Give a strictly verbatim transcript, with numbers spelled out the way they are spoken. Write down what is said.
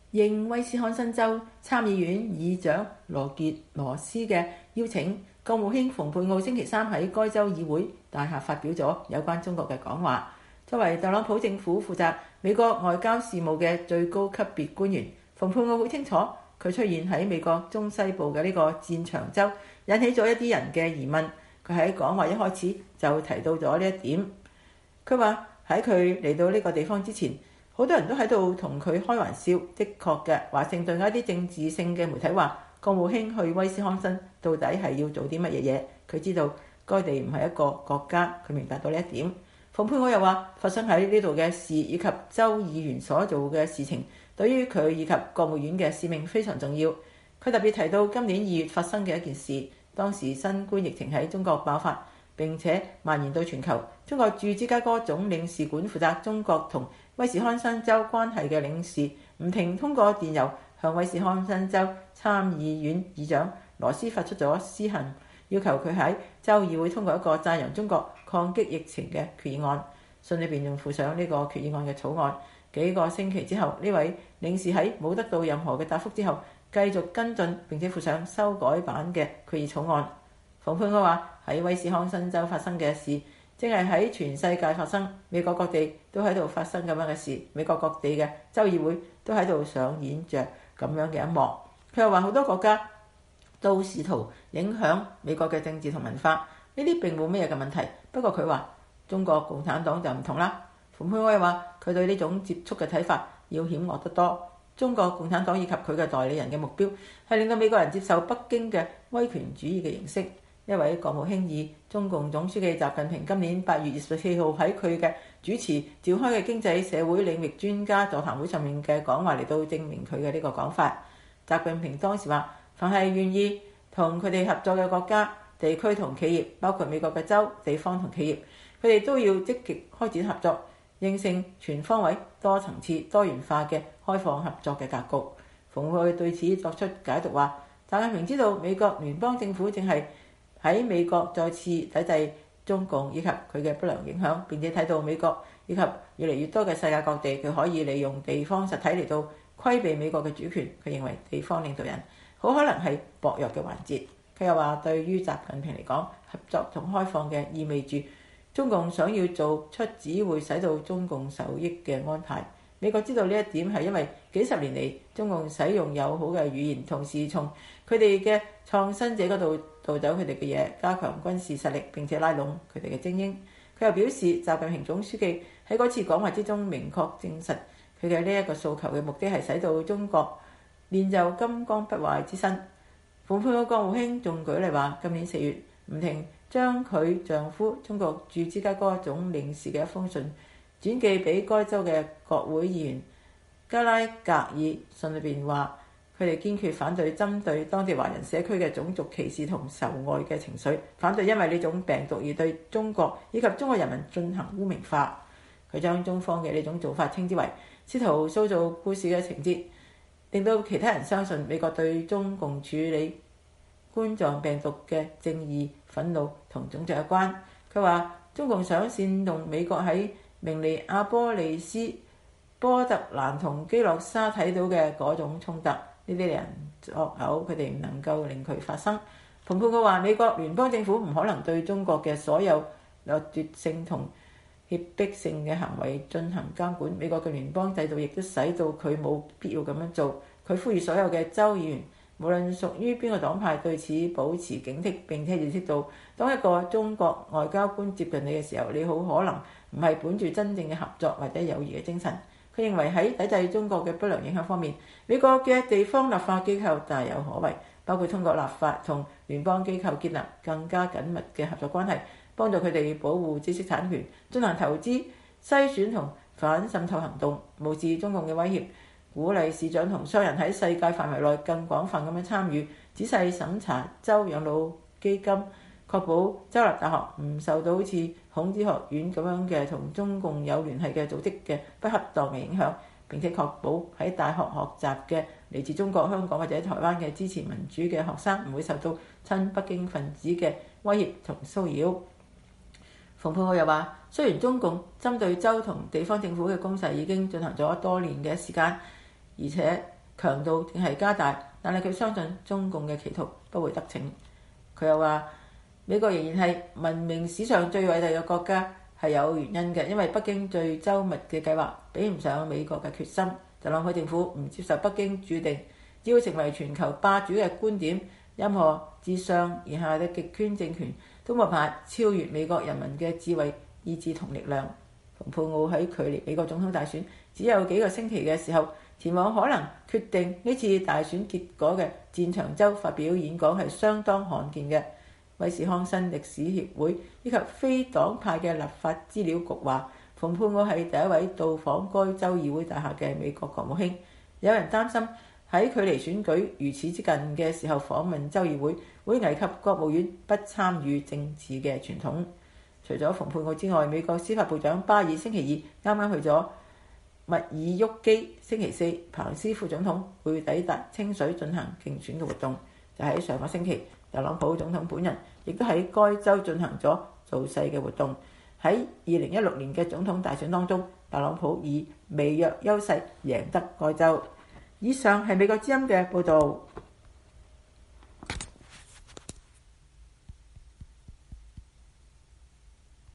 應威斯康辛州參議院議長羅傑羅斯嘅邀請，國務卿蓬佩奧星期三喺該州議會大廈發表咗有關中國嘅講話。作為特朗普政府負責美國外交事務嘅最高級別官員，蓬佩奧好清楚佢出現喺美國中西部嘅呢個戰場州，引起咗一啲人嘅疑問。佢喺講話一開始就提到咗呢一點。佢話喺佢嚟到呢個地方之前，好多人都喺度同佢開玩笑。的確嘅，華盛頓一啲政治性嘅媒體話，國務卿去威斯康辛到底係要做啲乜嘢嘢？佢知道該地唔係一個國家，佢明白到呢一點。蓬佩奧又話，發生喺呢度嘅事以及州議員所做嘅事情，對於佢以及國務院嘅使命非常重要。佢特別提到今年二月發生嘅一件事，當時新冠疫情喺中國爆發並且蔓延到全球。中國駐芝加哥總領事館負責中國同威斯康辛州關係嘅領事吳婷通過電郵向威斯康辛州參議院議長羅斯發出咗私信，要求佢喺州議會通過一個讚揚中國抗擊疫情嘅決議案。信裏邊仲附上呢個決議案嘅草案。幾個星期之後，呢位領事喺冇得到任何嘅答覆之後，繼續跟進並且附上修改版嘅決議草案。蓬佩奧話喺威斯康辛州發生嘅事，正係喺全世界發生，美國各地都喺度發生咁樣嘅事，美國各地嘅州議會都喺度上演着咁樣嘅一幕。佢又話好多國家都試圖影響美國嘅政治同文化，呢啲並冇咩嘅問題。不過佢話中國共產黨就唔同啦。蓬佩奧又話佢對呢種接觸嘅睇法要險惡得多。中國共產黨以及佢嘅代理人嘅目標係令到美國人接受北京嘅威權主義嘅形式。一位國務卿以中共總書記習近平今年八月二十四號喺佢嘅主持召開嘅經濟社會領域專家座談會上面嘅講話嚟到證明佢嘅呢個講法。習近平當時話，凡係願意同佢哋合作嘅國家、地區同企業，包括美國嘅州、地方同企業，佢哋都要積極開展合作，形成全方位、多層次、多元化嘅開放合作嘅格局。蓬佩奧對此作出解讀話，習近平知道美國聯邦政府正係喺美國再次抵制中共以及佢嘅不良影響，並且睇到美國以及越嚟越多嘅世界各地，佢可以利用地方實體嚟到規避美國嘅主權。佢認為地方領導人好可能係薄弱嘅環節。佢又話，對於習近平嚟講，合作同開放嘅意味住中共想要做出只會使到中共受益嘅安排。美國知道呢一點係因為幾十年嚟中共使用友好嘅語言，同時從佢哋嘅創新者嗰度盜走佢哋嘅嘢，加強軍事實力並且拉攏佢哋嘅精英。佢又表示，習近平總書記喺嗰次講話之中明確證實佢嘅呢一個訴求嘅目的係使到中國練就金剛不壞之身。蓬佩奧國務卿仲舉例話，今年四月吳婷將佢丈夫中國駐芝加哥總領事嘅一封信轉寄俾該州嘅國會議員加拉格爾。信裏邊話，佢哋堅決反對針對當地華人社區嘅種族歧視同仇外嘅情緒，反對因為呢種病毒而對中國以及中國人民進行污名化。佢將中方嘅呢種做法稱之為試圖塑造故事嘅情節，令到其他人相信美國對中共處理冠狀病毒嘅正義、憤怒同種族有關。佢話中共想煽動美國喺明尼阿波利斯、波特蘭同基洛沙睇到嘅嗰種衝突，呢啲人作嘔，佢哋唔能夠令佢發生。蓬佩奧話，美國聯邦政府唔可能對中國嘅所有掠奪性同脅迫性嘅行為進行監管，美國嘅聯邦制度亦都使到佢冇必要咁樣做。佢呼籲所有嘅州議員，無論屬於邊個黨派，對此保持警惕，並且意識到當一個中國外交官接近你嘅時候，你好可能唔係本住真正嘅合作或者友誼嘅精神。佢認為喺抵制中國嘅不良影響方面，美國嘅地方立法機構大有可為，包括通過立法同聯邦機構建立更加緊密嘅合作關係，幫助佢哋保護知識產權，進行投資、篩選同反滲透行動，無視中共嘅威脅，鼓勵市長同商人喺世界範圍內更廣泛咁樣參與，仔細審查州養老基金，確保州立大學唔受到好似孔子學院咁樣嘅同中共有聯繫嘅組織嘅不恰當嘅影響，並且確保喺大學學習嘅嚟自中國香港或者台灣嘅支持民主嘅學生唔會受到親北京分子嘅威脅同騷擾。蓬佩奧又話，雖然中共針對州同地方政府嘅攻勢已經進行咗多年嘅時間，而且強度定係加大，但係佢相信中共嘅企圖不會得逞。佢又話：美國仍然係文明史上最偉大嘅國家，係有原因嘅，因為北京最周密嘅計劃比唔上美國嘅決心。特朗普政府唔接受北京注定只會成為全球霸主嘅觀點，任何自上而下嘅極權政權都無法超越美國人民嘅智慧、意志同力量。蓬佩奧喺距離美國總統大選只有幾個星期嘅時候，前往可能決定呢次大選結果嘅戰場州發表演講係相當罕見嘅。威斯康辛歷史協會以及非黨派嘅立法資料局話，蓬佩奧係第一位到訪該州議會大廈嘅美國國務卿。有人擔心喺距離選舉如此之近嘅時候訪問州議會，會危及國務院不參與政治嘅傳統。除咗蓬佩奧之外，美國司法部長巴爾星期二啱啱去咗密爾沃基，星期四彭斯副總統會抵達清水進行競選嘅活動。就喺上個星期，特朗普總統本人亦都喺該州進行咗造勢嘅活動。喺二零一六年嘅總統大選當中，特朗普以微弱優勢贏得該州。以上係美國之音嘅報導。